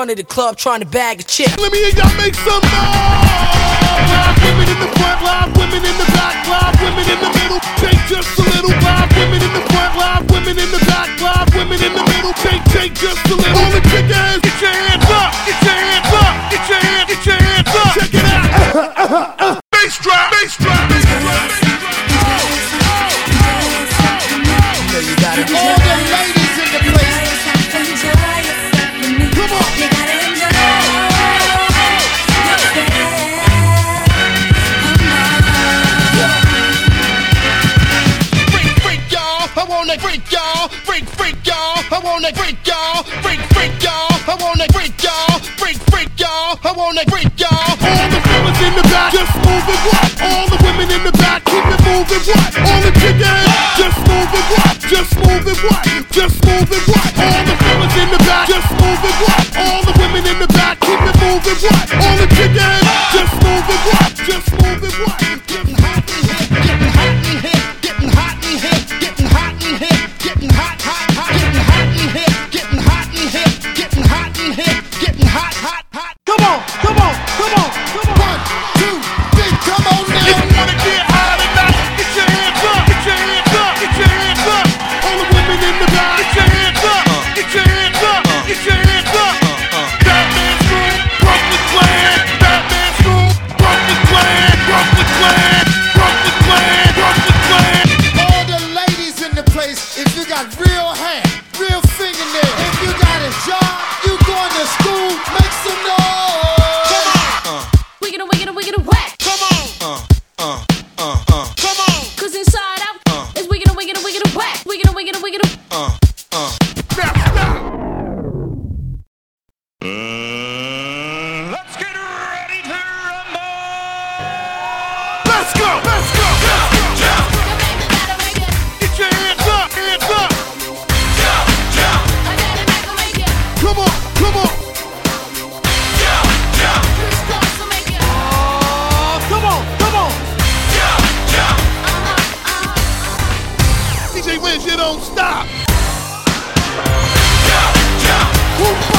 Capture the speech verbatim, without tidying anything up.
front of the club trying to bag a chick. Let me hear y'all make some noise. Live women in the front, live women in the back, live women in the middle. Take just a little. Live women in the front, live women in the back, live women in the middle. Take, take just a little. All the chick ass, get your hands up, get your hands up, get your hands, get your hands up. Check it out. Bass drop, bass drop, bass drop. You know you gotta all the ladies in the place. Come on. You gotta enjoy. Freak, freak, y'all. I wanna freak, y'all. Freak, freak, y'all. I wanna freak, y'all. Freak, freak, y'all. I wanna freak, y'all. Freak, freak, y'all. I wanna freak, y'all. All the fellas in the back, just move it what? All the women in the back, keep it moving what? All the chickens, just move it what? Just move it what? Just move it what? All the fellas in the back, just move it what? All the women in the back, keep it moving what? All the chickens, just move it what? Just move it what? Getting hot in here, getting hot in here, getting hot in here, getting hot in here, getting hot, hot, hot, getting hot in here, getting hot in here, getting hot in here, getting hot, hot, hot. Come on, come on, come on, come on. One, two, three, come on now. If you wanna get high tonight, get your hands up, get your hands up, get your hands up. All the women in the back, get your hands up, get your hands up, get your hands up. Batman's room, Brooklyn Clan, Batman's room, Brooklyn Clan, Brooklyn Clan, Brooklyn Clan, Brooklyn Clan. All the ladies in the place, if you got real hair, real fingernails, if you got a job, you going to school, make some noise. Come on. Wiggin' a wiggin' a wiggin' a whack. Come on. Uh, uh, uh, uh. Come on. Cause inside out uh. is wiggin' a wiggin' a wiggin' a whack. Wiggin' a wiggin' a wiggin' a uh, uh. Now, now. Uh, let's get ready to rumble. Let's go. Let's go. Let's go. Jump. Get your hands up. Hands up. Jump, jump. Come on. Come on. Jump, jump. Oh, come on. Come on. Jump, jump. D J Wiz, you don't stop. Jump, jump. Whoop.